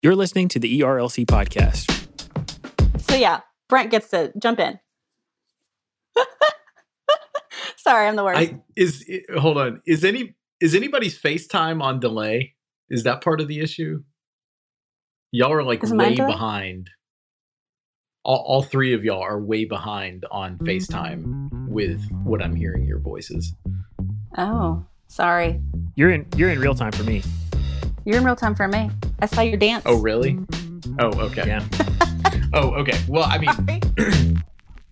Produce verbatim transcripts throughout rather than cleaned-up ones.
You're listening to the E R L C podcast. So yeah, Brent gets to jump in. Sorry, I'm the worst. I, is hold on. Is any is anybody's FaceTime on delay? Is that part of the issue? Y'all are like way behind. All, all three of y'all are way behind on FaceTime with what I'm hearing your voices. Oh, sorry. You're in you're in real time for me. You're in real time for me. I saw your dance. Oh, really? Oh, okay. Yeah. Oh, okay. Well, I mean...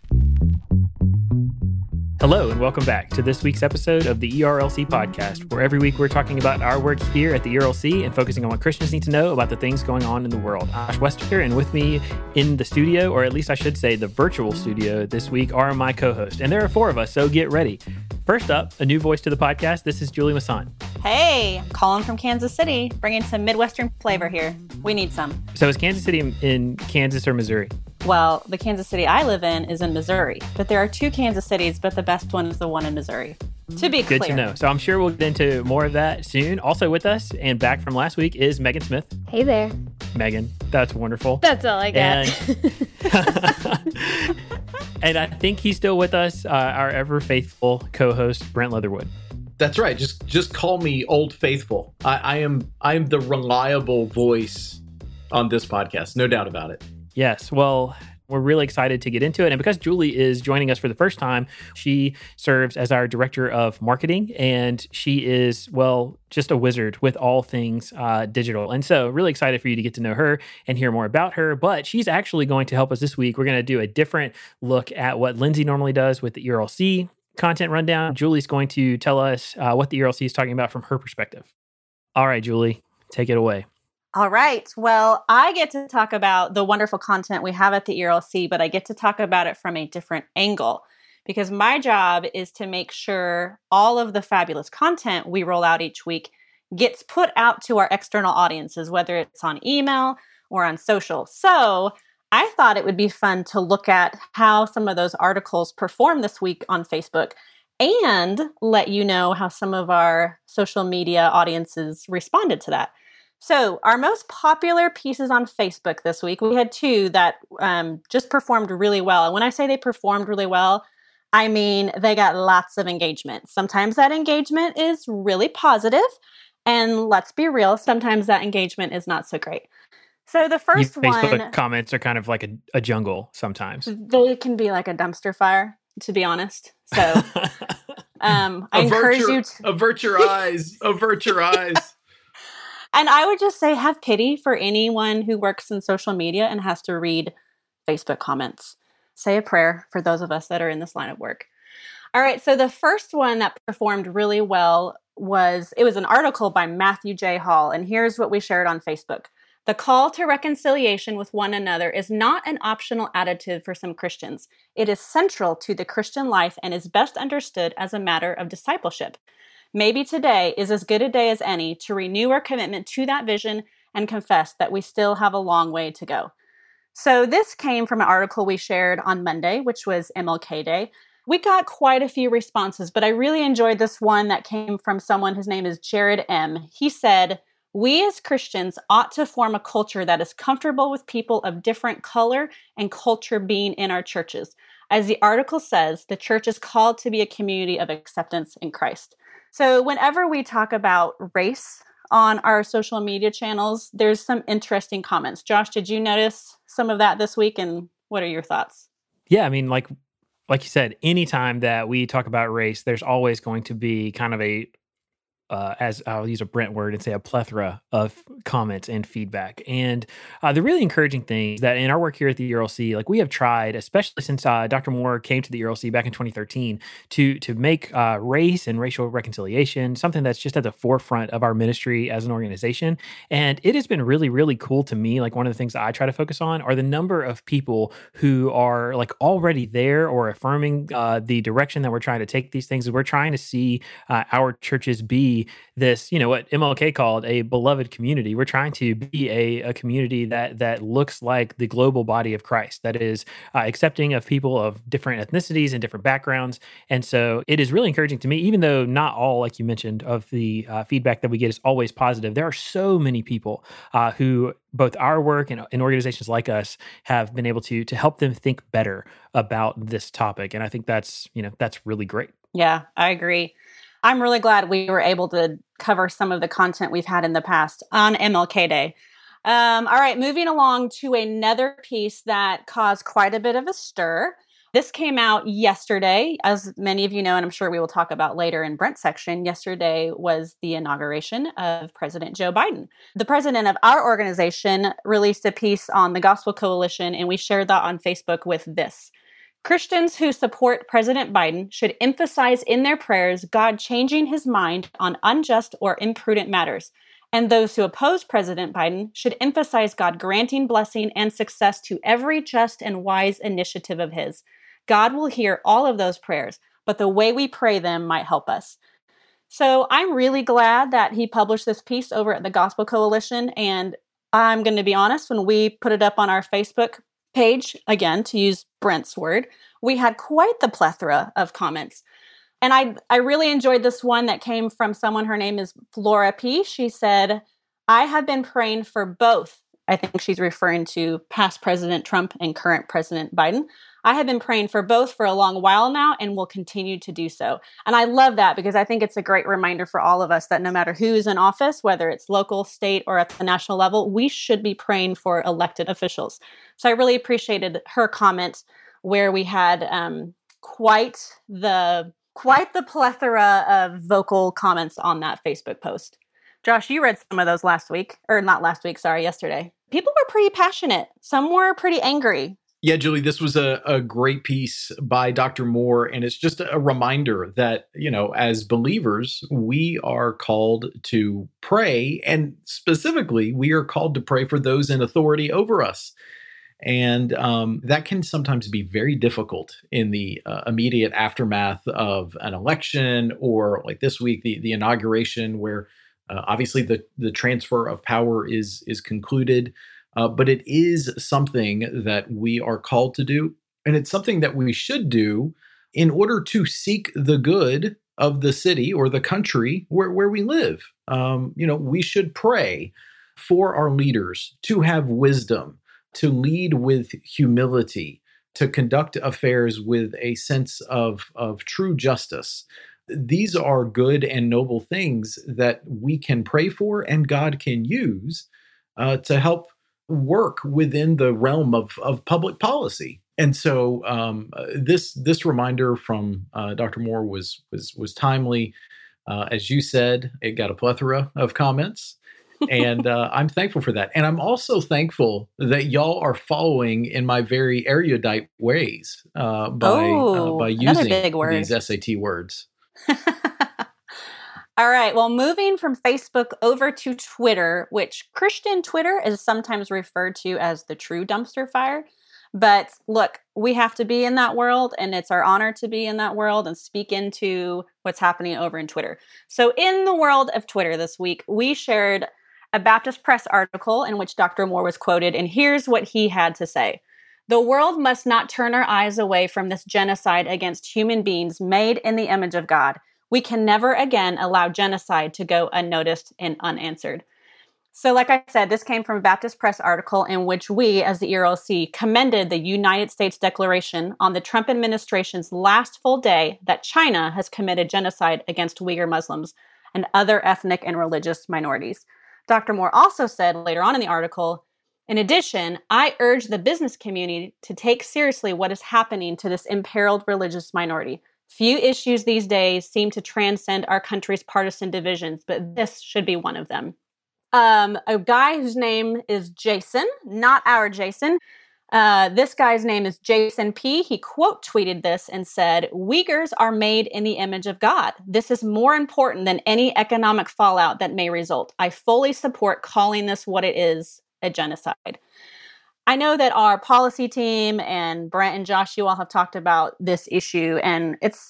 Hello, and welcome back to this week's episode of the E R L C podcast, where every week we're talking about our work here at the E R L C and focusing on what Christians need to know about the things going on in the world. I'm Josh Wester, and with me in the studio, or at least I should say the virtual studio this week, are my co-hosts. And there are four of us, so get ready. First up, a new voice to the podcast. This is Julie Masson. Hey, calling from Kansas City, bringing some Midwestern flavor here. We need some. So is Kansas City in, in Kansas or Missouri? Well, the Kansas City I live in is in Missouri, but there are two Kansas Cities, but the best one is the one in Missouri. To be clear. Good to know. So I'm sure we'll get into more of that soon. Also with us and back from last week is Megan Smith. Hey there. Megan, that's wonderful. That's all I got. And, and I think he's still with us, uh, our ever faithful co-host, Brent Leatherwood. That's right. Just just call me Old Faithful. I, I am I am the reliable voice on this podcast. No doubt about it. Yes. Well, we're really excited to get into it. And because Julie is joining us for the first time, she serves as our director of marketing, and she is, well, just a wizard with all things uh, digital. And so really excited for you to get to know her and hear more about her. But she's actually going to help us this week. We're going to do a different look at what Lindsay normally does with the E R L C content rundown. Julie's going to tell us uh, what the E R L C is talking about from her perspective. All right, Julie, take it away. All right. Well, I get to talk about the wonderful content we have at the E R L C, but I get to talk about it from a different angle because my job is to make sure all of the fabulous content we roll out each week gets put out to our external audiences, whether it's on email or on social. So I thought it would be fun to look at how some of those articles perform this week on Facebook and let you know how some of our social media audiences responded to that. So our most popular pieces on Facebook this week, we had two that um, just performed really well. And when I say they performed really well, I mean they got lots of engagement. Sometimes that engagement is really positive, and let's be real, sometimes that engagement is not so great. So the first you, Facebook one... comments are kind of like a, a jungle sometimes. They can be like a dumpster fire, to be honest. So um, I avert encourage your, you to... Avert your eyes. Avert your eyes. And I would just say have pity for anyone who works in social media and has to read Facebook comments. Say a prayer for those of us that are in this line of work. All right, so the first one that performed really well was, it was an article by Matthew J. Hall, and here's what we shared on Facebook. The call to reconciliation with one another is not an optional additive for some Christians. It is central to the Christian life and is best understood as a matter of discipleship. Maybe today is as good a day as any to renew our commitment to that vision and confess that we still have a long way to go. So this came from an article we shared on Monday, which was M L K Day. We got quite a few responses, but I really enjoyed this one that came from someone whose name is Jared M. He said, "We as Christians ought to form a culture that is comfortable with people of different color and culture being in our churches. As the article says, the church is called to be a community of acceptance in Christ." So whenever we talk about race on our social media channels, there's some interesting comments. Josh, did you notice some of that this week, and what are your thoughts? Yeah, I mean, like like you said, anytime that we talk about race, there's always going to be kind of a, uh, as I'll use a Brent word and say a plethora of comments and feedback. And uh, the really encouraging thing is that in our work here at the E R L C, like we have tried, especially since uh, Doctor Moore came to the E R L C back in twenty thirteen, to to make uh, race and racial reconciliation something that's just at the forefront of our ministry as an organization. And it has been really, really cool to me. Like one of the things that I try to focus on are the number of people who are like already there or affirming uh, the direction that we're trying to take these things. We're trying to see uh, our churches be be this, you know, what M L K called a beloved community. We're trying to be a, a community that that looks like the global body of Christ, that is uh, accepting of people of different ethnicities and different backgrounds. And so it is really encouraging to me, even though not all, like you mentioned, of the uh, feedback that we get is always positive. There are so many people uh, who both our work and, and organizations like us have been able to to help them think better about this topic. And I think that's, you know, that's really great. Yeah, I agree. I'm really glad we were able to cover some of the content we've had in the past on M L K Day. Um, all right, moving along to another piece that caused quite a bit of a stir. This came out yesterday, as many of you know, and I'm sure we will talk about later in Brent's section. Yesterday was the inauguration of President Joe Biden. The president of our organization released a piece on the Gospel Coalition, and we shared that on Facebook with this. Christians who support President Biden should emphasize in their prayers God changing his mind on unjust or imprudent matters. And those who oppose President Biden should emphasize God granting blessing and success to every just and wise initiative of his. God will hear all of those prayers, but the way we pray them might help us. So I'm really glad that he published this piece over at the Gospel Coalition. And I'm going to be honest, when we put it up on our Facebook page, again, to use Brent's word, we had quite the plethora of comments. And I, I really enjoyed this one that came from someone, her name is Flora P. She said, I have been praying for both. I think she's referring to past President Trump and current President Biden. I have been praying for both for a long while now and will continue to do so. And I love that because I think it's a great reminder for all of us that no matter who is in office, whether it's local, state, or at the national level, we should be praying for elected officials. So I really appreciated her comment where we had um, quite the quite the plethora of vocal comments on that Facebook post. Josh, you read some of those last week, or not last week, sorry, yesterday. People were pretty passionate. Some were pretty angry. Yeah, Julie, this was a, a great piece by Doctor Moore, and it's just a reminder that, you know, as believers, we are called to pray, and specifically, we are called to pray for those in authority over us. And um, that can sometimes be very difficult in the uh, immediate aftermath of an election, or like this week, the, the inauguration, where uh, obviously the, the transfer of power is is concluded. Uh, but it is something that we are called to do. And it's something that we should do in order to seek the good of the city or the country where, where we live. Um, you know, we should pray for our leaders to have wisdom, to lead with humility, to conduct affairs with a sense of, of true justice. These are good and noble things that we can pray for and God can use uh, to help work within the realm of, of public policy. And so um, uh, this this reminder from uh, Doctor Moore was was was timely. Uh, as you said, it got a plethora of comments, and uh, I'm thankful for that. And I'm also thankful that y'all are following in my very erudite ways uh, by oh, uh, by using big word. these S A T words. All right. Well, moving from Facebook over to Twitter, which Christian Twitter is sometimes referred to as the true dumpster fire. But look, we have to be in that world, and it's our honor to be in that world and speak into what's happening over in Twitter. So in the world of Twitter this week, we shared a Baptist Press article in which Doctor Moore was quoted, and here's what he had to say. The world must not turn our eyes away from this genocide against human beings made in the image of God. We can never again allow genocide to go unnoticed and unanswered. So like I said, this came from a Baptist Press article in which we, as the E R L C, commended the United States Declaration on the Trump administration's last full day that China has committed genocide against Uyghur Muslims and other ethnic and religious minorities. Doctor Moore also said later on in the article, in addition, I urge the business community to take seriously what is happening to this imperiled religious minority. Few issues these days seem to transcend our country's partisan divisions, but this should be one of them. Um, a guy whose name is Jason, not our Jason. Uh, this guy's name is Jason P. He quote tweeted this and said, Uyghurs are made in the image of God. This is more important than any economic fallout that may result. I fully support calling this what it is, a genocide. I know that our policy team and Brent and Josh, you all have talked about this issue, and it's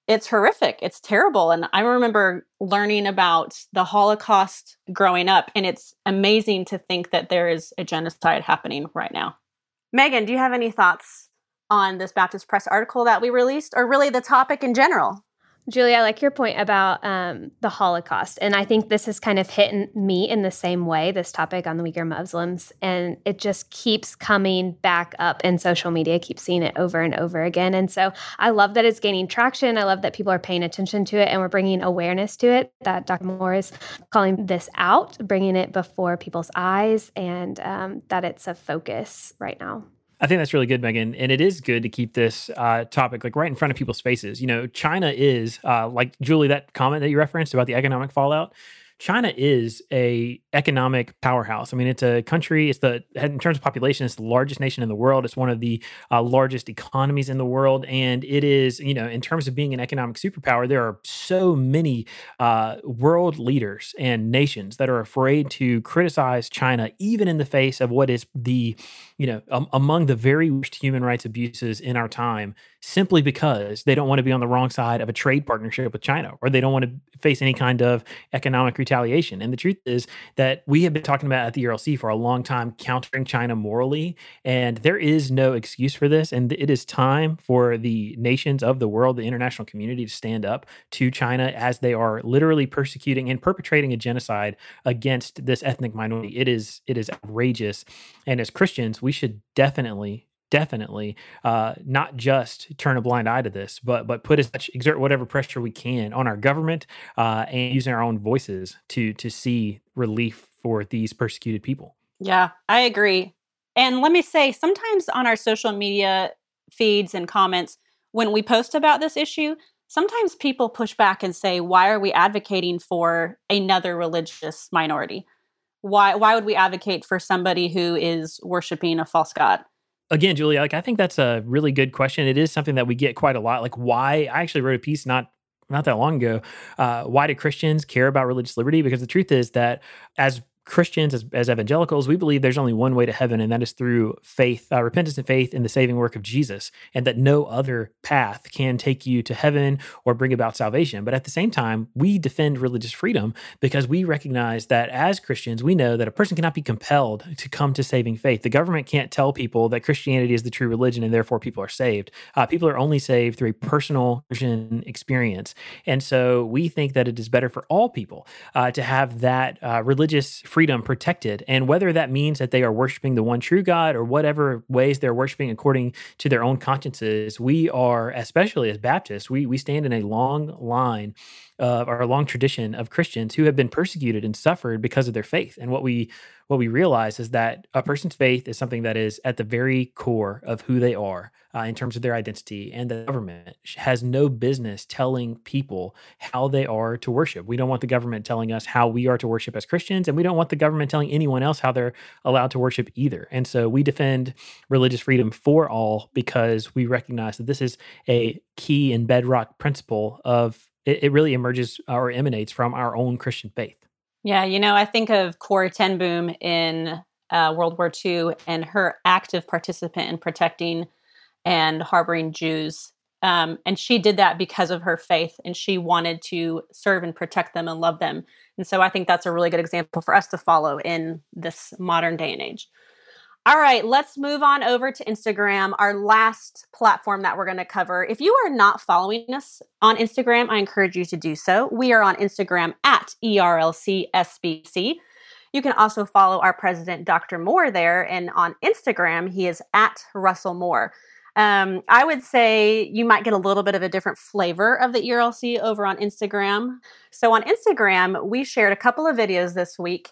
it's horrific. It's terrible. And I remember learning about the Holocaust growing up, and it's amazing to think that there is a genocide happening right now. Megan, do you have any thoughts on this Baptist Press article that we released, or really the topic in general? Julie, I like your point about um, the Holocaust. And I think this has kind of hit me in the same way, this topic on the Uyghur Muslims. And it just keeps coming back up in social media, keep seeing it over and over again. And so I love that it's gaining traction. I love that people are paying attention to it and we're bringing awareness to it, that Doctor Moore is calling this out, bringing it before people's eyes, and um, that it's a focus right now. I think that's really good, Megan. And it is good to keep this uh, topic like right in front of people's faces. You know, China is, uh, like Julie, that comment that you referenced about the economic fallout, China is a economic powerhouse. I mean, it's a country, it's the, in terms of population, it's the largest nation in the world. It's one of the uh, largest economies in the world. And it is, you know, in terms of being an economic superpower, there are so many uh, world leaders and nations that are afraid to criticize China, even in the face of what is the, you know, um, among the very worst human rights abuses in our time, simply because they don't want to be on the wrong side of a trade partnership with China, or they don't want to face any kind of economic retaliation. And the truth is that we have been talking about at the E R L C for a long time, countering China morally, and there is no excuse for this. And it is time for the nations of the world, the international community, to stand up to China as they are literally persecuting and perpetrating a genocide against this ethnic minority. It is, it is outrageous. And as Christians, we should definitely Definitely uh, not just turn a blind eye to this, but but put as much, exert whatever pressure we can on our government uh, and using our own voices to to see relief for these persecuted people. Yeah, I agree. And let me say, sometimes on our social media feeds and comments, when we post about this issue, sometimes people push back and say, why are we advocating for another religious minority? Why why would we advocate for somebody who is worshiping a false god? Again, Julia, like I think that's a really good question. It is something that we get quite a lot. Like, why? I actually wrote a piece not not that long ago. Uh, why do Christians care about religious liberty? Because the truth is that as Christians, as, as evangelicals, we believe there's only one way to heaven, and that is through faith, uh, repentance and faith in the saving work of Jesus, and that no other path can take you to heaven or bring about salvation. But at the same time, we defend religious freedom because we recognize that as Christians, we know that a person cannot be compelled to come to saving faith. The government can't tell people that Christianity is the true religion and therefore people are saved. Uh, people are only saved through a personal Christian experience. And so we think that it is better for all people uh, to have that uh, religious freedom freedom protected. And whether that means that they are worshiping the one true God or whatever ways they're worshiping according to their own consciences, we are, especially as Baptists, we we stand in a long line of or a long tradition of Christians who have been persecuted and suffered because of their faith. And what we what we realize is that a person's faith is something that is at the very core of who they are uh, in terms of their identity, and the government has no business telling people how they are to worship. We don't want the government telling us how we are to worship as Christians, and we don't want the government telling anyone else how they're allowed to worship either. And so we defend religious freedom for all because we recognize that this is a key and bedrock principle of it, it really emerges or emanates from our own Christian faith. Yeah, you know, I think of Corrie ten Boom in uh, World War Two and her active participant in protecting and harboring Jews. Um, and she did that because of her faith, and she wanted to serve and protect them and love them. And so I think that's a really good example for us to follow in this modern day and age. All right, let's move on over to Instagram, our last platform that we're going to cover. If you are not following us on Instagram, I encourage you to do so. We are on Instagram at E R L C S B C. You can also follow our president, Doctor Moore, there. And on Instagram, he is at Russell Moore. Um, I would say you might get a little bit of a different flavor of the E R L C over on Instagram. So on Instagram, we shared a couple of videos this week,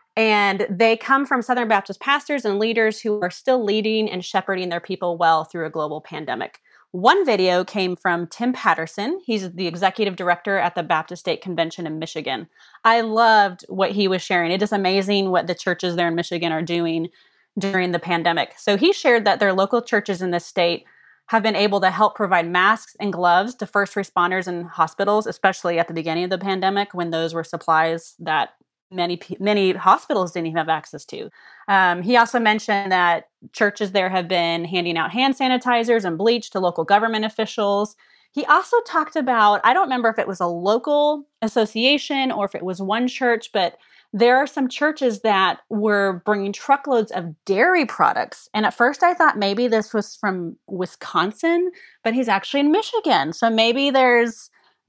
and they come from Southern Baptist pastors and leaders who are still leading and shepherding their people well through a global pandemic. One video came from Tim Patterson. He's the executive director at the Baptist State Convention in Michigan. I loved what he was sharing. It is amazing what the churches there in Michigan are doing during the pandemic. So he shared that their local churches in the state have been able to help provide masks and gloves to first responders and hospitals, especially at the beginning of the pandemic when those were supplies that many many hospitals didn't even have access to. Um, he also mentioned that churches there have been handing out hand sanitizers and bleach to local government officials. He also talked about, I don't remember if it was a local association or if it was one church, but there are some churches that were bringing truckloads of dairy products. And at first I thought maybe this was from Wisconsin, but he's actually in Michigan. So maybe there's,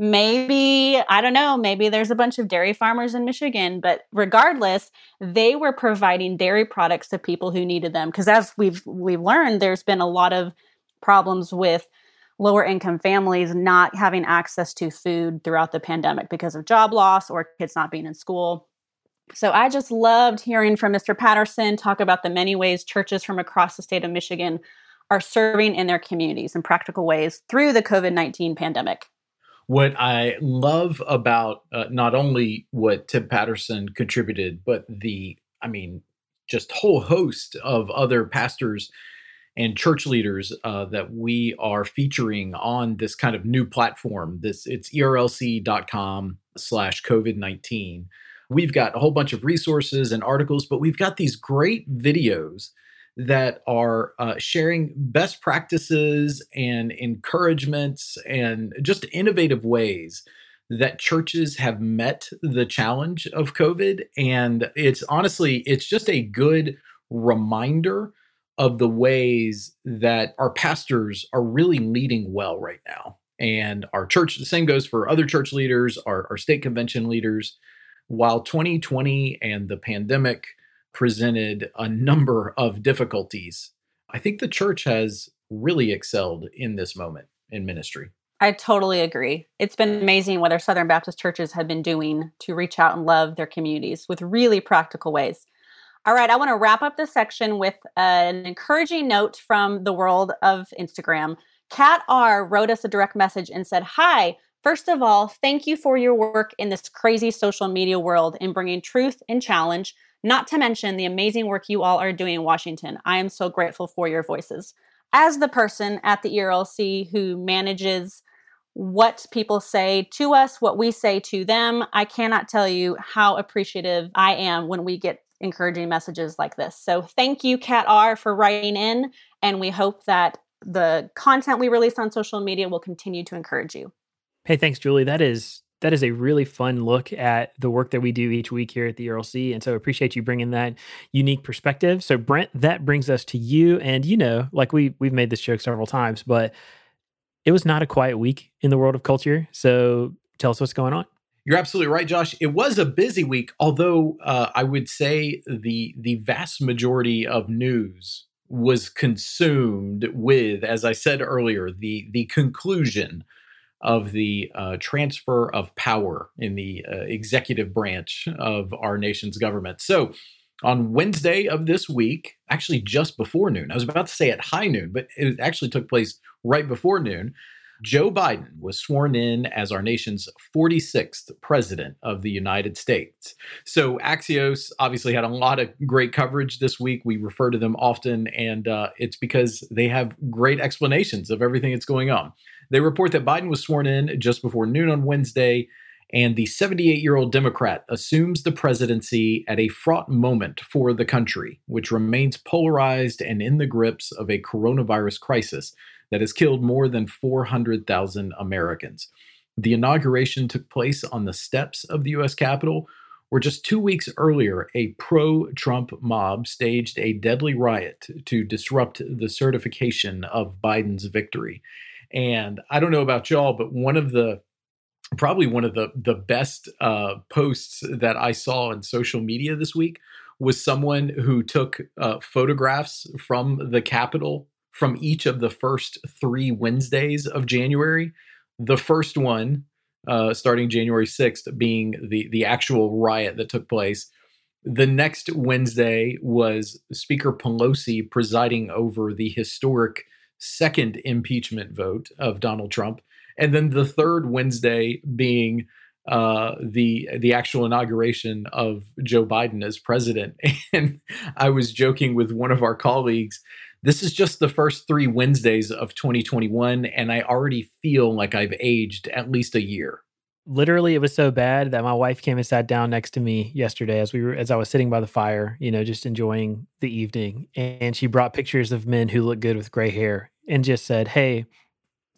maybe, I don't know, maybe there's a bunch of dairy farmers in Michigan. But regardless, they were providing dairy products to people who needed them. Because as we've we've learned, there's been a lot of problems with lower income families not having access to food throughout the pandemic because of job loss or kids not being in school. So I just loved hearing from Mister Patterson talk about the many ways churches from across the state of Michigan are serving in their communities in practical ways through the COVID nineteen pandemic. What I love about uh, not only what Tim Patterson contributed, but the, I mean, just whole host of other pastors and church leaders uh, that we are featuring on this kind of new platform. This it's E R L C dot com slash COVID nineteen. We've got a whole bunch of resources and articles, but we've got these great videos that are uh, sharing best practices and encouragements and just innovative ways that churches have met the challenge of COVID. And it's honestly, it's just a good reminder of the ways that our pastors are really leading well right now. And our church, the same goes for other church leaders, our, our state convention leaders. While twenty twenty and the pandemic presented a number of difficulties, I think the church has really excelled in this moment in ministry. I totally agree. It's been amazing what our Southern Baptist churches have been doing to reach out and love their communities with really practical ways. All right, I want to wrap up this section with an encouraging note from the world of Instagram. Kat R. wrote us a direct message and said, "Hi, first of all, thank you for your work in this crazy social media world in bringing truth and challenge, not to mention the amazing work you all are doing in Washington. I am so grateful for your voices." As the person at the E R L C who manages what people say to us, what we say to them, I cannot tell you how appreciative I am when we get encouraging messages like this. So thank you, Kat R., for writing in, and we hope that the content we release on social media will continue to encourage you. Hey, thanks, Julie. That is that is a really fun look at the work that we do each week here at the E R L C, and so appreciate you bringing that unique perspective. So, Brent, that brings us to you, and you know, like we we've made this joke several times, but it was not a quiet week in the world of culture. So, tell us what's going on. You're absolutely right, Josh. It was a busy week, although uh, I would say the the vast majority of news was consumed with, as I said earlier, the the conclusion of the uh, transfer of power in the uh, executive branch of our nation's government. So on Wednesday of this week, actually just before noon, I was about to say at high noon, but it actually took place right before noon, Joe Biden was sworn in as our nation's forty-sixth president of the United States. So Axios obviously had a lot of great coverage this week. We refer to them often, and uh, it's because they have great explanations of everything that's going on. They report that Biden was sworn in just before noon on Wednesday, and the seventy-eight-year-old Democrat assumes the presidency at a fraught moment for the country, which remains polarized and in the grips of a coronavirus crisis that has killed more than four hundred thousand Americans. The inauguration took place on the steps of the U S Capitol, where just two weeks earlier, a pro-Trump mob staged a deadly riot to disrupt the certification of Biden's victory. And I don't know about y'all, but one of the, probably one of the, the best uh, posts that I saw on social media this week was someone who took uh, photographs from the Capitol from each of the first three Wednesdays of January. The first one, uh, starting January sixth, being the, the actual riot that took place. The next Wednesday was Speaker Pelosi presiding over the historic second impeachment vote of Donald Trump. And then the third Wednesday being uh, the the actual inauguration of Joe Biden as president. And I was joking with one of our colleagues, this is just the first three Wednesdays of twenty twenty-one, and I already feel like I've aged at least a year. Literally, it was so bad that my wife came and sat down next to me yesterday as we were as I was sitting by the fire, you know, just enjoying the evening. And she brought pictures of men who look good with gray hair and just said, "Hey,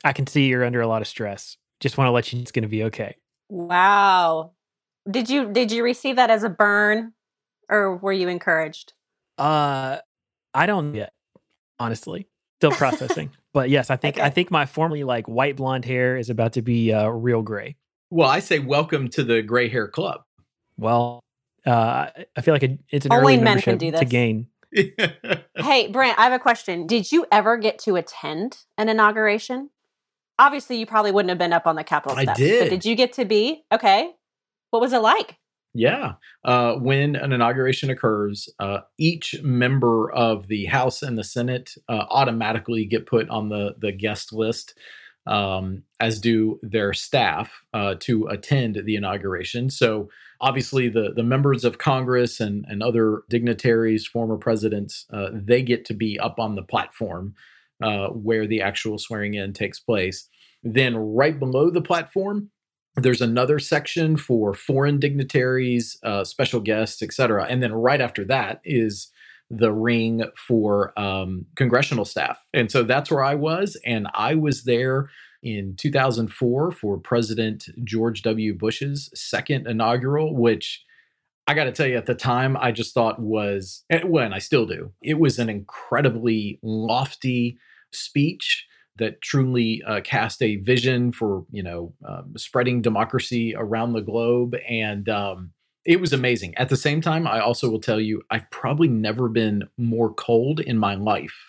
I can see you're under a lot of stress. Just want to let you know it's going to be okay. Wow. Did you did you receive that as a burn, or were you encouraged? Uh, I don't yet, honestly. Still processing. But yes, I think Okay. I think my formerly like white blonde hair is about to be uh, real gray. Well, I say welcome to the gray hair club. Well, uh, I feel like a, it's an Only early men membership can do to this. gain. Hey, Brent, I have a question. Did you ever get to attend an inauguration? Obviously, you probably wouldn't have been up on the Capitol I steps. did. But did you get to be? Okay. What was it like? Yeah. Uh, when an inauguration occurs, uh, each member of the House and the Senate uh, automatically get put on the, the guest list, um, as do their staff, uh, to attend the inauguration. So obviously the, the members of Congress and, and other dignitaries, former presidents, uh, they get to be up on the platform uh, where the actual swearing in takes place. Then right below the platform, there's another section for foreign dignitaries, uh, special guests, et cetera. And then right after that is the ring for um, congressional staff. And so that's where I was. And I was there in two thousand four for President George W. Bush's second inaugural, which I got to tell you, at the time, I just thought was, well, and I still do, it was an incredibly lofty speech that truly uh, cast a vision for, you know, um, spreading democracy around the globe. And um, it was amazing. At the same time, I also will tell you, I've probably never been more cold in my life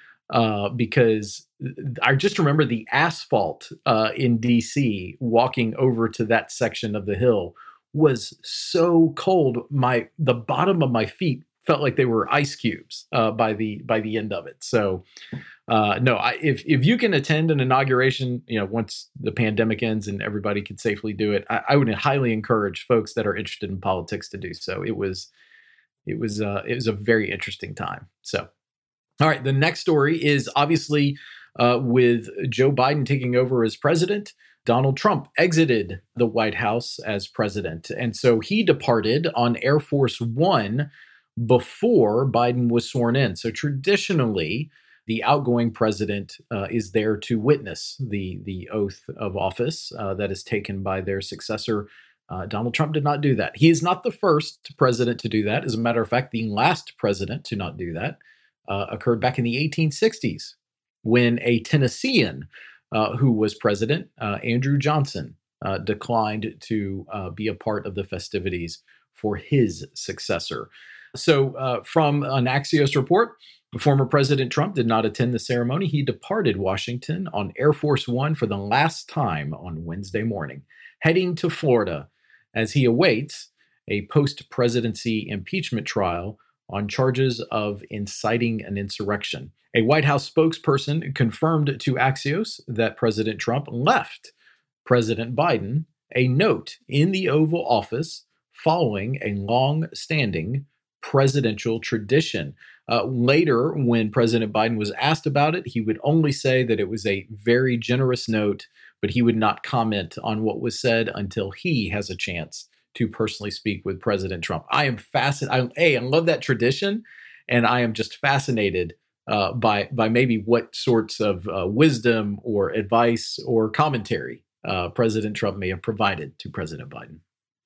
uh, because I just remember the asphalt uh, in D C walking over to that section of the Hill was so cold. My the bottom of my feet felt like they were ice cubes uh, by the by the end of it. So. Uh, no, I, if if you can attend an inauguration, you know, once the pandemic ends and everybody can safely do it, I, I would highly encourage folks that are interested in politics to do so. It was, it was, uh, it was a very interesting time. So, all right, the next story is obviously uh, with Joe Biden taking over as president. Donald Trump exited the White House as president, and so he departed on Air Force One before Biden was sworn in. So traditionally, the outgoing president uh, is there to witness the, the oath of office uh, that is taken by their successor. Uh, Donald Trump did not do that. He is not the first president to do that. As a matter of fact, the last president to not do that uh, occurred back in the eighteen sixties when a Tennessean uh, who was president, uh, Andrew Johnson, uh, declined to uh, be a part of the festivities for his successor. So uh, from an Axios report, former President Trump did not attend the ceremony. He departed Washington on Air Force One for the last time on Wednesday morning, heading to Florida as he awaits a post-presidency impeachment trial on charges of inciting an insurrection. A White House spokesperson confirmed to Axios that President Trump left President Biden a note in the Oval Office following a long-standing presidential tradition. Uh, later, when President Biden was asked about it, he would only say that it was a very generous note, but he would not comment on what was said until he has a chance to personally speak with President Trump. I am fascinated. I, hey, I love that tradition, and I am just fascinated uh, by by maybe what sorts of uh, wisdom or advice or commentary uh, President Trump may have provided to President Biden.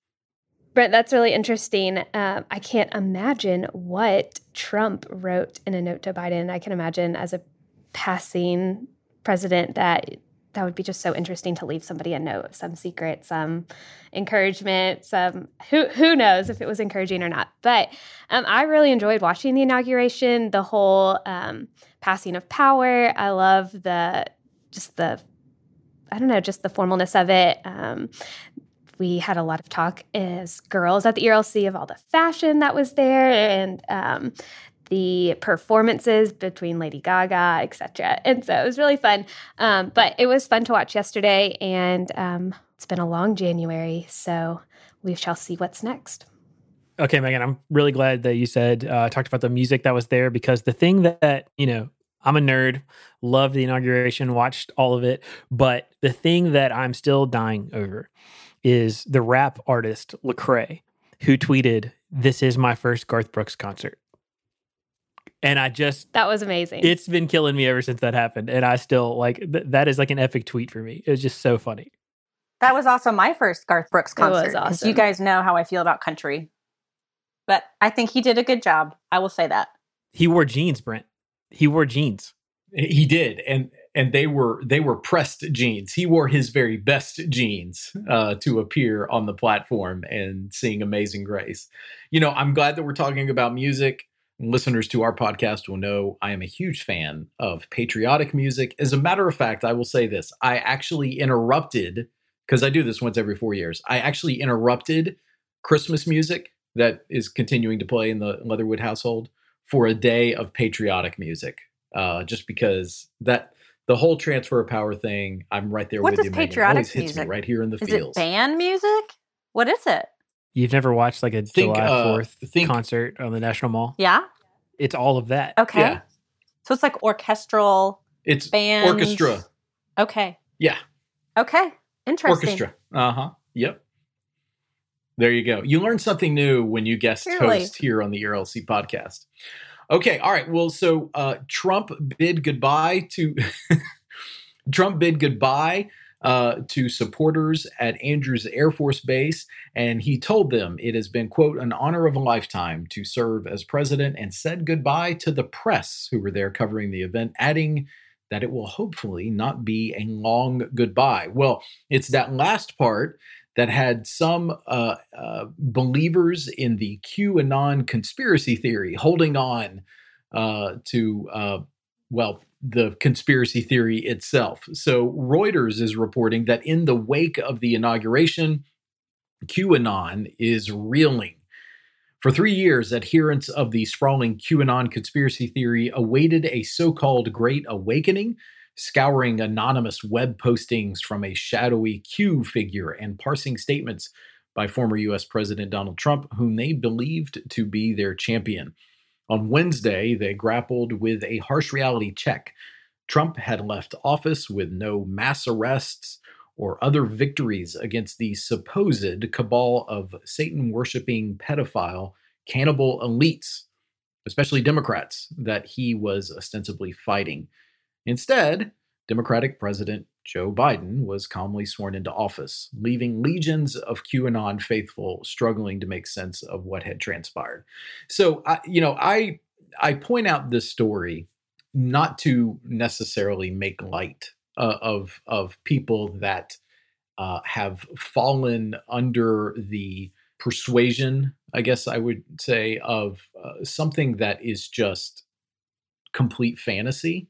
Brent, that's really interesting. Um, I can't imagine what Trump wrote in a note to Biden. I can imagine as a passing president that that would be just so interesting to leave somebody a note, some secret, some encouragement, some who who knows if it was encouraging or not. But um, I really enjoyed watching the inauguration, the whole um, passing of power. I love the just the I don't know, just the formalness of it. Um, We had a lot of talk as girls at the E R L C of all the fashion that was there and um, the performances between Lady Gaga, et cetera. And so it was really fun. Um, but it was fun to watch yesterday, and um, it's been a long January, so we shall see what's next. Okay, Megan, I'm really glad that you said, uh, talked about the music that was there, because the thing that, you know, I'm a nerd, loved the inauguration, watched all of it, but the thing that I'm still dying over is the rap artist Lecrae, who tweeted, "This is my first Garth Brooks concert." And I just... That was amazing. It's been killing me ever since that happened. And I still, like, th- that is like an epic tweet for me. It was just so funny. That was also my first Garth Brooks concert. It was awesome. You guys know how I feel about country. But I think he did a good job. I will say that. He wore jeans, Brent. He wore jeans. He did. And and they were they were pressed jeans. He wore his very best jeans uh, to appear on the platform and sing Amazing Grace. You know, I'm glad that we're talking about music. Listeners to our podcast will know I am a huge fan of patriotic music. As a matter of fact, I will say this. I actually interrupted, because I do this once every four years, I actually interrupted Christmas music that is continuing to play in the Leatherwood household for a day of patriotic music. Uh, just because that the whole transfer of power thing, I'm right there what with is you, Megan. patriotic It always hits music? me right here in the is feels. Is it band music? What is it? You've never watched like a think, July fourth uh, think, concert on the National Mall? Yeah. It's all of that. Okay. Yeah. So it's like orchestral. It's band. orchestra. Okay. Yeah. Okay. Interesting. Orchestra. Uh-huh. Yep. There you go. You learn something new when you guest Really? host here on the E R L C podcast. Okay. All right. Well, so uh, Trump bid goodbye to Trump bid goodbye uh, to supporters at Andrews Air Force Base, and he told them it has been, quote, an honor of a lifetime to serve as president, and said goodbye to the press who were there covering the event, adding that it will hopefully not be a long goodbye. Well, it's that last part that had some uh, uh, believers in the QAnon conspiracy theory holding on uh, to, uh, well, the conspiracy theory itself. So Reuters is reporting that in the wake of the inauguration, QAnon is reeling. For three years, adherents of the sprawling QAnon conspiracy theory awaited a so-called Great Awakening, scouring anonymous web postings from a shadowy Q figure and parsing statements by former U S President Donald Trump, whom they believed to be their champion. On Wednesday, they grappled with a harsh reality check. Trump had left office with no mass arrests or other victories against the supposed cabal of Satan-worshiping pedophile cannibal elites, especially Democrats, that he was ostensibly fighting. Instead, Democratic President Joe Biden was calmly sworn into office, leaving legions of QAnon faithful struggling to make sense of what had transpired. So, I, you know, I I point out this story not to necessarily make light uh, of of people that uh, have fallen under the persuasion, I guess I would say, of uh, something that is just complete fantasy.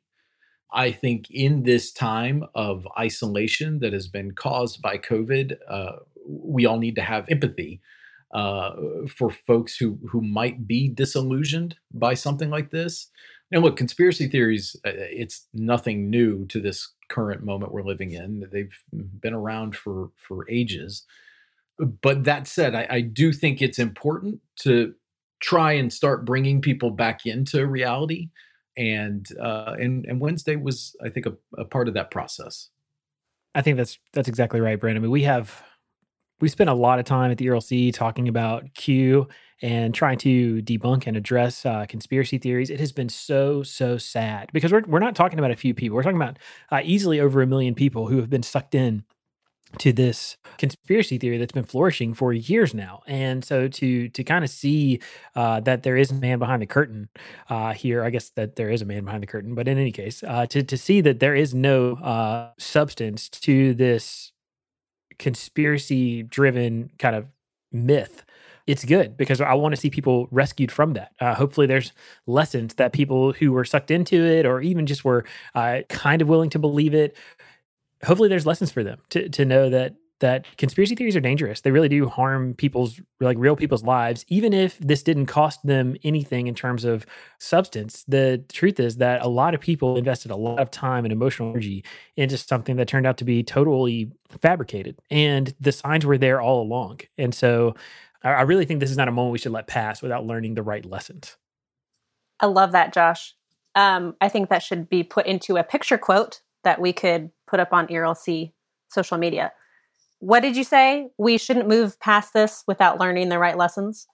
I think in this time of isolation that has been caused by COVID, uh, we all need to have empathy uh, for folks who who might be disillusioned by something like this. And look, conspiracy theories, uh, it's nothing new to this current moment we're living in. They've been around for, for ages. But that said, I, I do think it's important to try and start bringing people back into reality. And uh, and and Wednesday was, I think, a, a part of that process. I think that's that's exactly right, Brandon. I mean, we have we spent a lot of time at the E R L C talking about Q and trying to debunk and address uh, conspiracy theories. It has been so so sad because we're we're not talking about a few people. We're talking about uh, easily over a million people who have been sucked in to this conspiracy theory that's been flourishing for years now. And so to to kind of see uh, that there is a man behind the curtain uh, here, I guess that there is a man behind the curtain, but in any case, uh, to, to see that there is no uh, substance to this conspiracy-driven kind of myth, it's good because I want to see people rescued from that. Uh, hopefully there's lessons that people who were sucked into it or even just were uh, kind of willing to believe it, hopefully there's lessons for them to to know that that conspiracy theories are dangerous. They really do harm people's, like real people's lives, even if this didn't cost them anything in terms of substance. The truth is that a lot of people invested a lot of time and emotional energy into something that turned out to be totally fabricated. And the signs were there all along. And so I, I really think this is not a moment we should let pass without learning the right lessons. I love that, Josh. Um, I think that should be put into a picture quote that we could put up on E R L C social media. What did you say? We shouldn't move past this without learning the right lessons?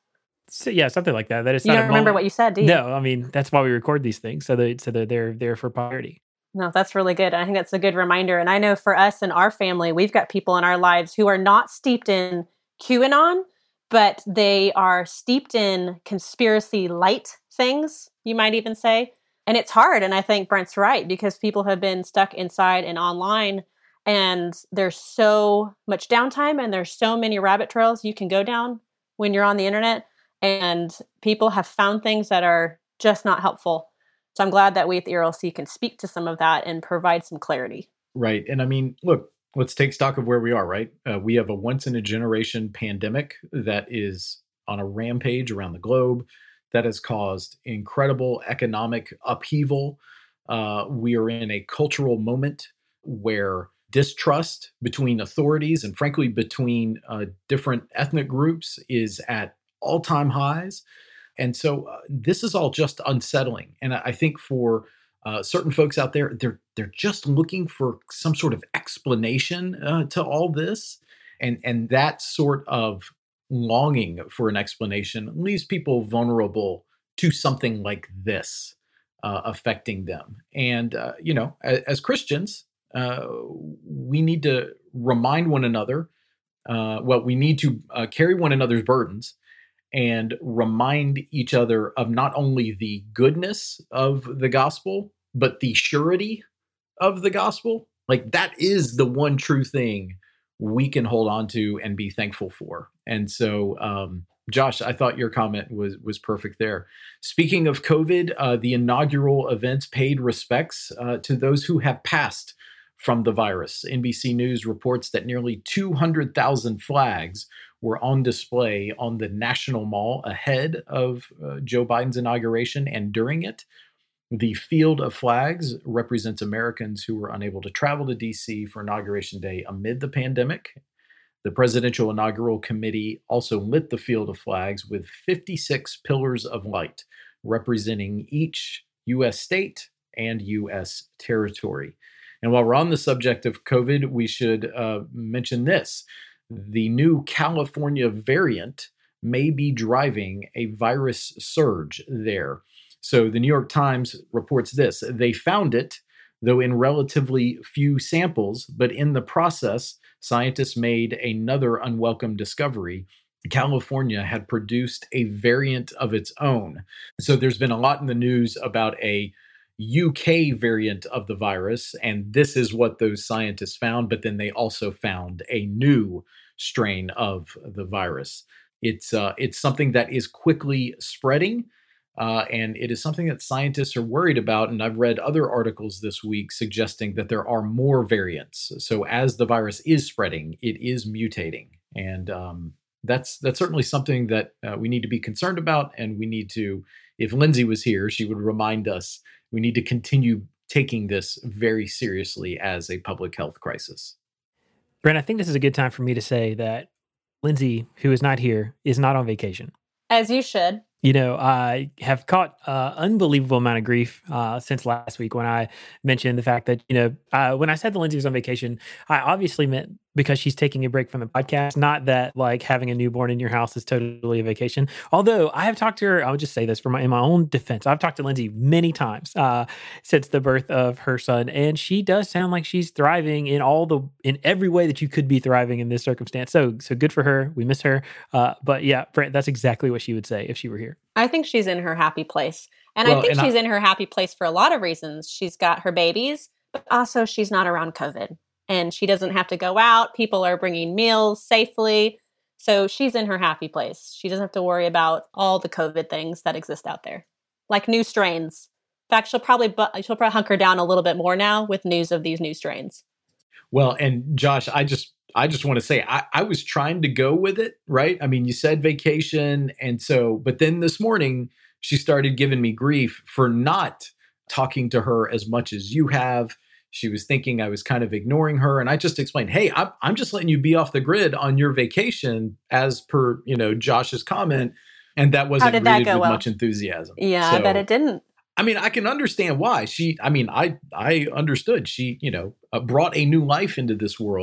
So, yeah, something like that. That it's you not don't a remember moment. what you said, do you? No, I mean, that's why we record these things, so that so that they're there for posterity. No, that's really good. I think that's a good reminder. And I know for us and our family, we've got people in our lives who are not steeped in QAnon, but they are steeped in conspiracy light things, you might even say. And it's hard. And I think Brent's right, because people have been stuck inside and online, and there's so much downtime and there's so many rabbit trails you can go down when you're on the internet. And people have found things that are just not helpful. So I'm glad that we at the E R L C can speak to some of that and provide some clarity. Right. And I mean, look, let's take stock of where we are, right? Uh, we have a once in a generation pandemic that is on a rampage around the globe that has caused incredible economic upheaval. Uh, we are in a cultural moment where distrust between authorities and frankly between uh, different ethnic groups is at all-time highs. And so uh, this is all just unsettling. And I think for uh, certain folks out there, they're they're just looking for some sort of explanation uh, to all this. And, and that sort of longing for an explanation leaves people vulnerable to something like this uh, affecting them. And, uh, you know, as, as Christians, uh, we need to remind one another, uh, well, we need to uh, carry one another's burdens and remind each other of not only the goodness of the gospel, but the surety of the gospel. Like, that is the one true thing we can hold on to and be thankful for. And so, um, Josh, I thought your comment was was perfect there. Speaking of COVID, uh, the inaugural events paid respects uh, to those who have passed from the virus. N B C News reports that nearly two hundred thousand flags were on display on the National Mall ahead of uh, Joe Biden's inauguration and during it. The field of flags represents Americans who were unable to travel to D C for Inauguration Day amid the pandemic. The Presidential Inaugural Committee also lit the field of flags with fifty-six pillars of light, representing each U S state and U S territory. And while we're on the subject of COVID, we should uh, mention this. The new California variant may be driving a virus surge there. So the New York Times reports this. They found it, though in relatively few samples, but in the process, scientists made another unwelcome discovery. California had produced a variant of its own. So there's been a lot in the news about a U K variant of the virus, and this is what those scientists found, but then they also found a new strain of the virus. It's uh, it's something that is quickly spreading, uh, and it is something that scientists are worried about, and I've read other articles this week suggesting that there are more variants. So as the virus is spreading, it is mutating, and um, that's that's certainly something that uh, we need to be concerned about, and we need to, if Lindsay was here, she would remind us we need to continue taking this very seriously as a public health crisis. Brent, I think this is a good time for me to say that Lindsay, who is not here, is not on vacation. As you should. You know, I have caught an unbelievable amount of grief uh, since last week when I mentioned the fact that, you know, uh, when I said that Lindsay was on vacation, I obviously meant because she's taking a break from the podcast, not that like having a newborn in your house is totally a vacation. Although I have talked to her, I'll just say this for my in my own defense. I've talked to Lindsay many times uh, since the birth of her son, and she does sound like she's thriving in all the in every way that you could be thriving in this circumstance. So, so good for her. We miss her. Uh, but yeah, Brent, that's exactly what she would say if she were here. I think she's in her happy place. And Well, I think and she's I- in her happy place for a lot of reasons. She's got her babies, but also she's not around COVID. And she doesn't have to go out. People are bringing meals safely. So she's in her happy place. She doesn't have to worry about all the COVID things that exist out there, like new strains. In fact, she'll probably bu- she'll probably hunker down a little bit more now with news of these new strains. Well, and Josh, I just I just want to say I, I was trying to go with it, right? I mean, you said vacation, and so, but then this morning she started giving me grief for not talking to her as much as you have. She was thinking I was kind of ignoring her, and I just explained, "Hey, I'm I'm just letting you be off the grid on your vacation, as per you know Josh's comment," and that wasn't did that greeted go with well? much enthusiasm. Yeah, I So, bet it didn't. I mean, I can understand why she. I mean, I I understood she you know uh, brought a new life into this world,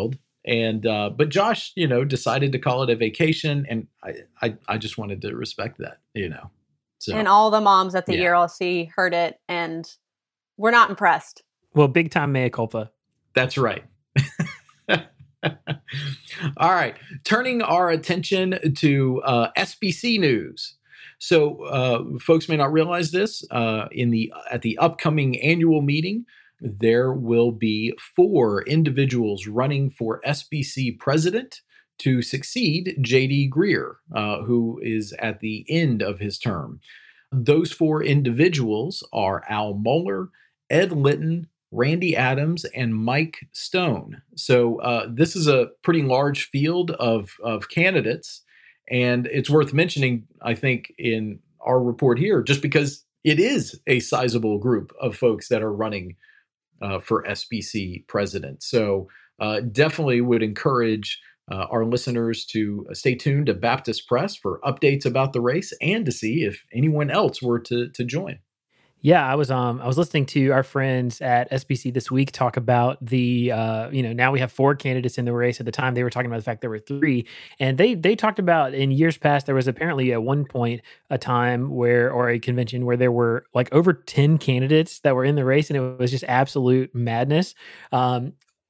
And uh, but Josh, you know, decided to call it a vacation, and I, I, I just wanted to respect that, you know. So, and all the moms at the yeah. E R L C heard it, and we're not impressed. Well, big time mea culpa. That's right. All right, turning our attention to uh, S B C news. So, uh, folks may not realize this. Uh, in the at the upcoming annual meeting, there will be four individuals running for S B C president to succeed J D Greear, uh, who is at the end of his term. Those four individuals are Al Mohler, Ed Litton, Randy Adams, and Mike Stone. So uh, this is a pretty large field of, of candidates. And it's worth mentioning, I think, in our report here, just because it is a sizable group of folks that are running uh, for S B C president. So uh, definitely would encourage uh, our listeners to stay tuned to Baptist Press for updates about the race and to see if anyone else were to, to join. Yeah, I was um I was listening to our friends at S B C this week talk about the uh you know now we have four candidates in the race. At the time they were talking about the fact there were three, and they they talked about in years past there was apparently at one point a time where or a convention where there were like over ten candidates that were in the race, and it was just absolute madness. Um,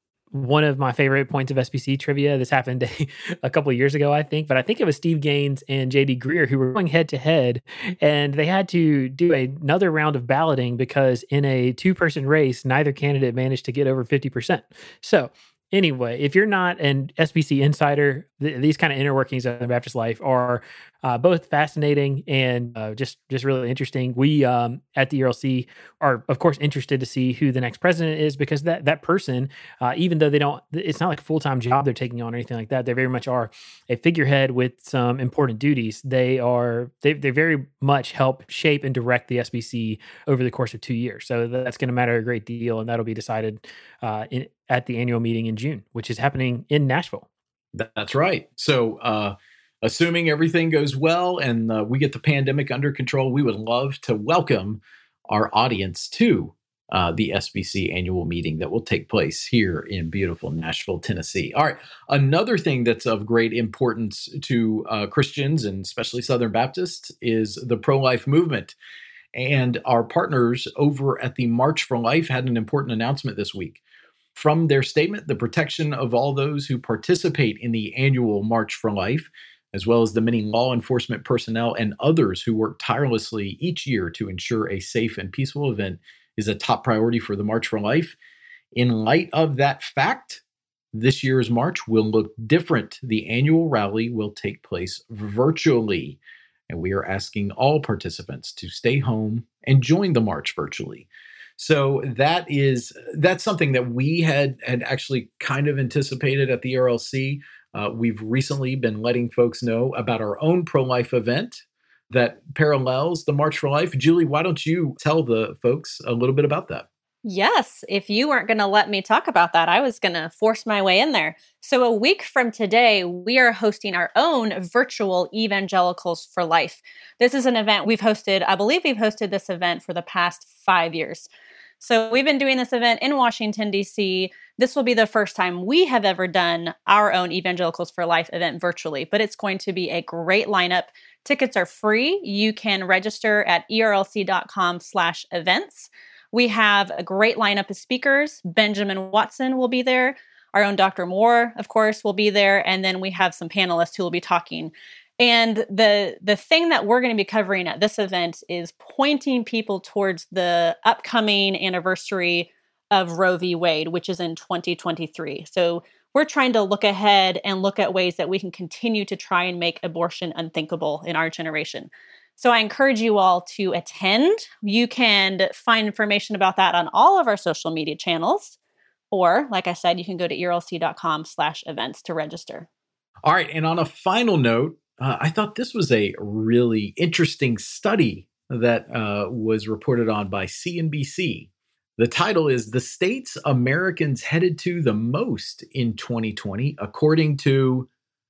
One of my favorite points of S B C trivia, this happened a, a couple of years ago, I think, but I think it was Steve Gaines and J D Greear who were going head to head, and they had to do a, another round of balloting because in a two-person race, neither candidate managed to get over fifty percent. So anyway, if you're not an S B C insider, th- these kind of inner workings of Baptist life are uh, both fascinating and uh, just just really interesting. We um, at the E R L C are, of course, interested to see who the next president is, because that that person, uh, even though they don't, it's not like a full time job they're taking on or anything like that. They very much are a figurehead with some important duties. They are they they very much help shape and direct the S B C over the course of two years. So that's going to matter a great deal, and that'll be decided uh, in, at the annual meeting in June, which is happening in Nashville. That's right. So, uh, assuming everything goes well and uh, we get the pandemic under control, we would love to welcome our audience to uh, the S B C annual meeting that will take place here in beautiful Nashville, Tennessee. All right. Another thing that's of great importance to uh, Christians and especially Southern Baptists is the pro-life movement. And our partners over at the March for Life had an important announcement this week. From their statement, the protection of all those who participate in the annual March for Life, as well as the many law enforcement personnel and others who work tirelessly each year to ensure a safe and peaceful event, is a top priority for the March for Life. In light of that fact, this year's march will look different. The annual rally will take place virtually, and we are asking all participants to stay home and join the march virtually. So that is that's something that we had had actually kind of anticipated at the E R L C. Uh, we've recently been letting folks know about our own pro-life event that parallels the March for Life. Julie, why don't you tell the folks a little bit about that? Yes, if you weren't going to let me talk about that, I was going to force my way in there. So a week from today, we are hosting our own virtual Evangelicals for Life. This is an event we've hosted. I believe we've hosted this event for the past five years. So we've been doing this event in Washington, D C. This will be the first time we have ever done our own Evangelicals for Life event virtually, but it's going to be a great lineup. Tickets are free. You can register at erlc.com slash events. We have a great lineup of speakers. Benjamin Watson will be there. Our own Doctor Moore, of course, will be there. And then we have some panelists who will be talking. And the the thing that we're going to be covering at this event is pointing people towards the upcoming anniversary of Roe v. Wade, which is in twenty twenty-three. So we're trying to look ahead and look at ways that we can continue to try and make abortion unthinkable in our generation. So I encourage you all to attend. You can find information about that on all of our social media channels. Or, like I said, you can go to erlc.com slash events to register. All right. And on a final note, uh, I thought this was a really interesting study that uh, was reported on by C N B C. The title is "The States Americans Headed to the Most in twenty twenty, According to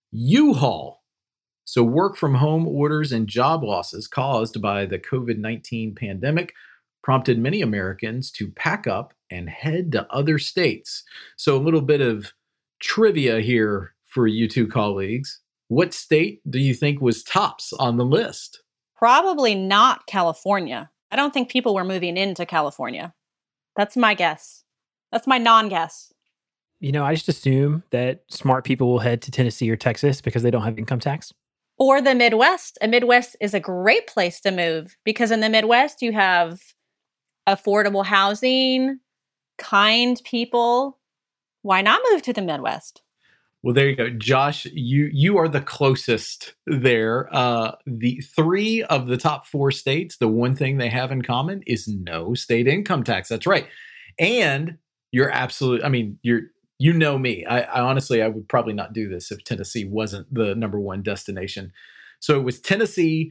U-Haul." So work from home orders and job losses caused by the covid nineteen pandemic prompted many Americans to pack up and head to other states. So a little bit of trivia here for you two colleagues. What state do you think was tops on the list? Probably not California. I don't think people were moving into California. That's my guess. That's my non-guess. You know, I just assume that smart people will head to Tennessee or Texas because they don't have income tax. Or the Midwest. A Midwest is a great place to move because in the Midwest, you have affordable housing, kind people. Why not move to the Midwest? Well, there you go. Josh, you you are the closest there. Uh, the three of the top four states, the one thing they have in common is no state income tax. That's right. And you're absolutely, I mean, you're, you know me. I, I honestly, I would probably not do this if Tennessee wasn't the number one destination. So it was Tennessee,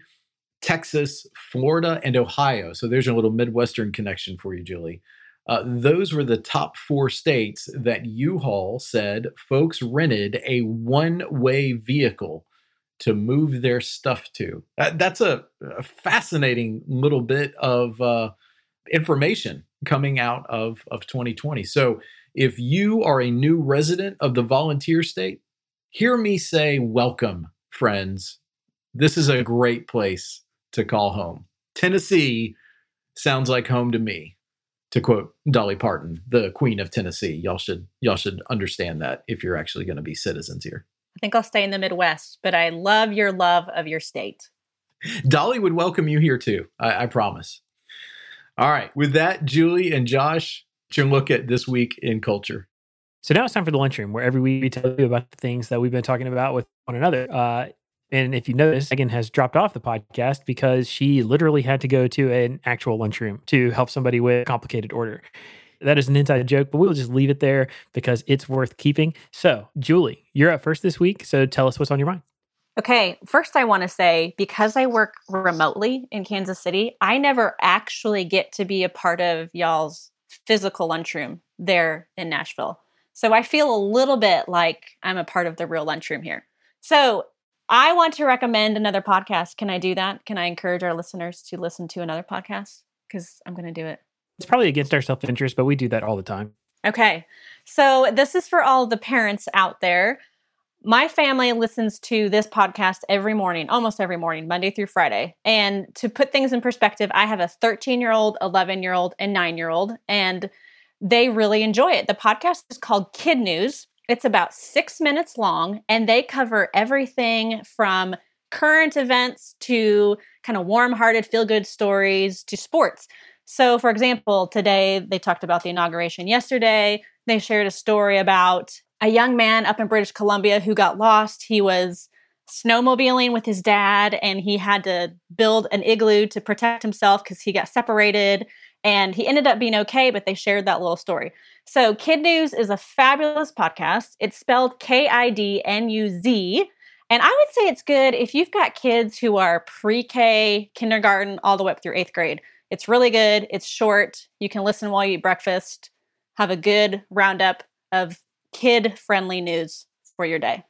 Texas, Florida, and Ohio. So there's a little Midwestern connection for you, Julie. Uh, those were the top four states that U-Haul said folks rented a one-way vehicle to move their stuff to. Uh, that's a, a fascinating little bit of uh, information coming out of, of twenty twenty. So if you are a new resident of the volunteer state, hear me say welcome, friends. This is a great place to call home. Tennessee sounds like home to me. To quote Dolly Parton, the Queen of Tennessee, y'all should y'all should understand that if you're actually going to be citizens here. I think I'll stay in the Midwest, but I love your love of your state. Dolly would welcome you here too, I, I promise. All right, with that, Julie and Josh, your look at this week in culture. So now it's time for the lunchroom, where every week we tell you about the things that we've been talking about with one another. Uh, And if you notice, Megan has dropped off the podcast because she literally had to go to an actual lunchroom to help somebody with a complicated order. That is an inside joke, but we'll just leave it there because it's worth keeping. So, Julie, you're up first this week. So tell us what's on your mind. Okay, first I want to say, because I work remotely in Kansas City, I never actually get to be a part of y'all's physical lunchroom there in Nashville. So I feel a little bit like I'm a part of the real lunchroom here. So I want to recommend another podcast. Can I do that? Can I encourage our listeners to listen to another podcast? Because I'm going to do it. It's probably against our self-interest, but we do that all the time. Okay. So this is for all the parents out there. My family listens to this podcast every morning, almost every morning, Monday through Friday. And to put things in perspective, I have a thirteen-year-old, eleven-year-old, and nine-year-old, and they really enjoy it. The podcast is called Kid News. It's about six minutes long, and they cover everything from current events to kind of warm-hearted, feel-good stories to sports. So, for example, today they talked about the inauguration yesterday. They shared a story about a young man up in British Columbia who got lost. He was snowmobiling with his dad, and he had to build an igloo to protect himself because he got separated. And he ended up being okay, but they shared that little story. So Kid News is a fabulous podcast. It's spelled K I D N U Z. And I would say it's good if you've got kids who are pre-K, kindergarten, all the way up through eighth grade. It's really good. It's short. You can listen while you eat breakfast. Have a good roundup of kid-friendly news for your day.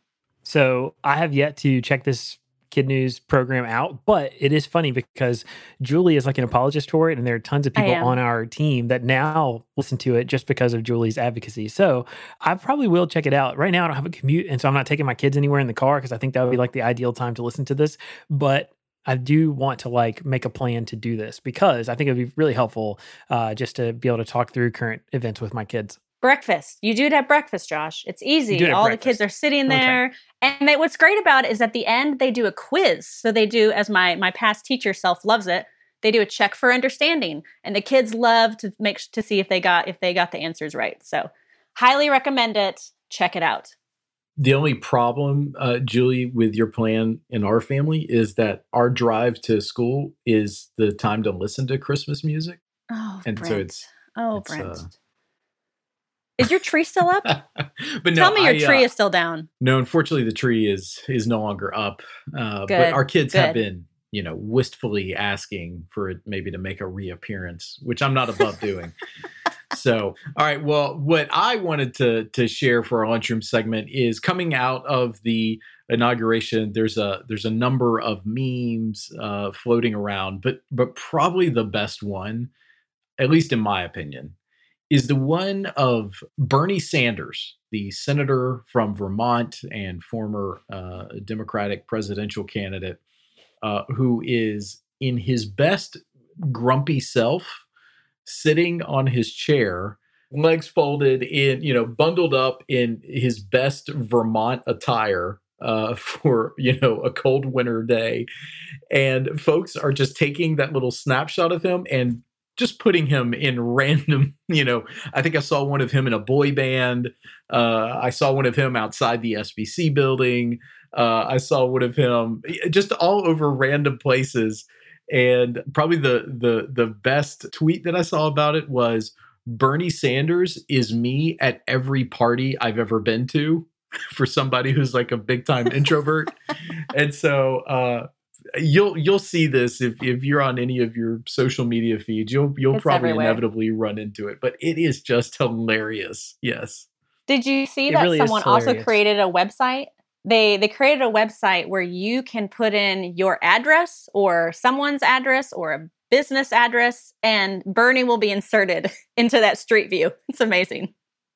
So I have yet to check this Kid News program out, but it is funny because Julie is like an apologist for it, and there are tons of people on our team that now listen to it just because of Julie's advocacy. So I probably will check it out. Right now I don't have a commute, and so I'm not taking my kids anywhere in the car because I think that would be like the ideal time to listen to this. But I do want to like make a plan to do this because I think it'd be really helpful uh, just to be able to talk through current events with my kids. Breakfast. You do it at breakfast, Josh. It's easy. All breakfast. The kids are sitting there. Okay. And they, what's great about it is at the end, they do a quiz. So they do, as my my past teacher self loves it, they do a check for understanding. And the kids love to make to see if they got if they got the answers right. So highly recommend it. Check it out. The only problem, uh, Julie, with your plan in our family is that our drive to school is the time to listen to Christmas music. Oh, and Brent. so it's oh, it's, Brent. Uh, Is your tree still up? But no, Tell me your I, tree uh, is still down. No, unfortunately, the tree is is no longer up. Uh, Good. But our kids Good. have been, you know, wistfully asking for it maybe to make a reappearance, which I'm not above doing. So, all right. Well, what I wanted to to share for our lunchroom segment is coming out of the inauguration. There's a there's a number of memes uh, floating around, but but probably the best one, at least in my opinion, is the one of Bernie Sanders, the senator from Vermont and former uh, Democratic presidential candidate, uh, who is in his best grumpy self, sitting on his chair, legs folded in, you know, bundled up in his best Vermont attire uh, for, you know, a cold winter day. And folks are just taking that little snapshot of him and just putting him in random, you know, I think I saw one of him in a boy band. Uh, I saw one of him outside the S B C building. Uh, I saw one of him just all over random places. And probably the the the best tweet that I saw about it was, Bernie Sanders is me at every party I've ever been to, for somebody who's like a big time introvert. And so uh, you'll you'll see this if, if you're on any of your social media feeds. You'll you'll It's probably everywhere. inevitably run into it, but it is just hilarious. Yes. Did you see It that really is someone also hilarious. created a website? They they created a website where you can put in your address or someone's address or a business address, and Bernie will be inserted into that street view. It's amazing.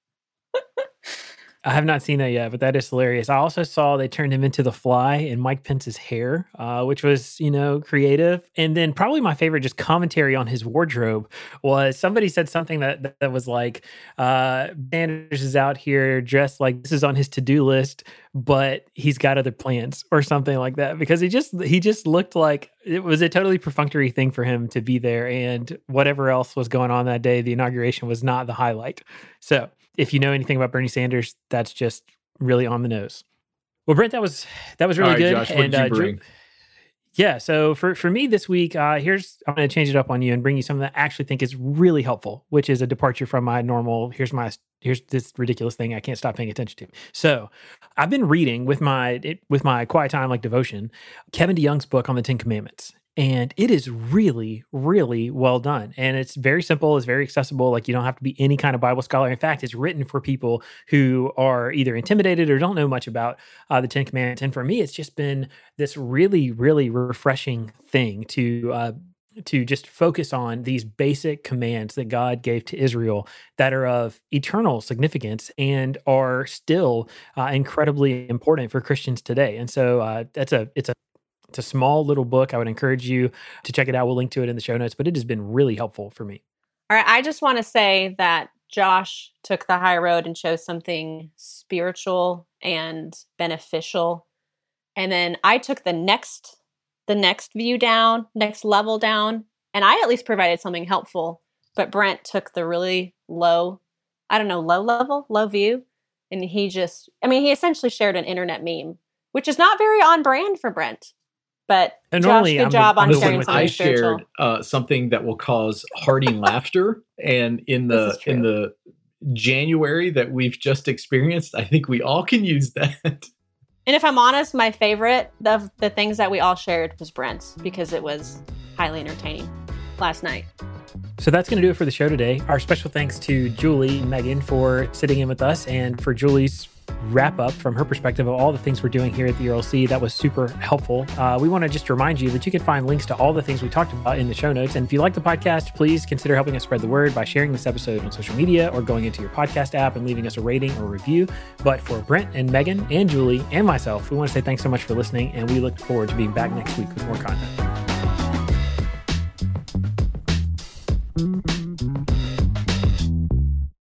I have not seen that yet, but that is hilarious. I also saw they turned him into the Fly in Mike Pence's hair, uh, which was, you know, creative. And then probably my favorite just commentary on his wardrobe was somebody said something that that was like, uh, Sanders is out here dressed like this is on his to-do list, but he's got other plans or something like that, because he just he just looked like it was a totally perfunctory thing for him to be there, and whatever else was going on that day, the inauguration was not the highlight. So if you know anything about Bernie Sanders, that's just really on the nose. Well, Brent, that was that was really All right, good. Josh, what and did you uh, Drew- bring? yeah, so for for me this week, uh, here's I'm going to change it up on you and bring you something that I actually think is really helpful, which is a departure from my normal. Here's my here's this ridiculous thing I can't stop paying attention to. So, I've been reading with my it, with my quiet time like devotion, Kevin DeYoung's book on the Ten Commandments. And it is really, really well done. And it's very simple. It's very accessible. Like, you don't have to be any kind of Bible scholar. In fact, it's written for people who are either intimidated or don't know much about uh, the Ten Commandments. And for me, it's just been this really, really refreshing thing to uh, to just focus on these basic commands that God gave to Israel that are of eternal significance and are still uh, incredibly important for Christians today. And so uh, that's a it's a It's a small little book. I would encourage you to check it out. We'll link to it in the show notes, but it has been really helpful for me. All right, I just want to say that Josh took the high road and chose something spiritual and beneficial. And then I took the next the next view down, next level down, and I at least provided something helpful. But Brent took the really low, I don't know, low level, low view. And he just, I mean, he essentially shared an internet meme, which is not very on brand for Brent. But And Josh, normally good I'm job the- I'm on the one sharing with- something I spiritual. shared uh, something that will cause hearty laughter, and in the This is true. in the January that we've just experienced, I think we all can use that. And if I'm honest, my favorite of the things that we all shared was Brent's, because it was highly entertaining last night. So that's going to do it for the show today. Our special thanks to Julie and Megan for sitting in with us, and for Julie's wrap up from her perspective of all the things we're doing here at the E R L C. That was super helpful. Uh, we want to just remind you that you can find links to all the things we talked about in the show notes. And if you like the podcast, please consider helping us spread the word by sharing this episode on social media or going into your podcast app and leaving us a rating or review. But for Brent and Megan and Julie and myself, we want to say thanks so much for listening, and we look forward to being back next week with more content.